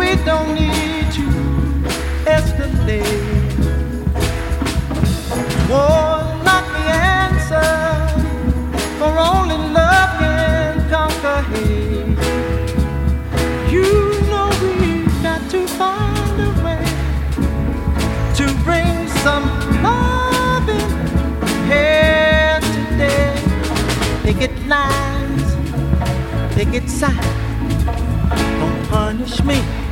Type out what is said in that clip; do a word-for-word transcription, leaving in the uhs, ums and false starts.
we don't need to escalate. War not the answer, for only love can conquer hate. You know we've got to find a way to bring some love in here today. Picket lines, picket signs, don't punish me.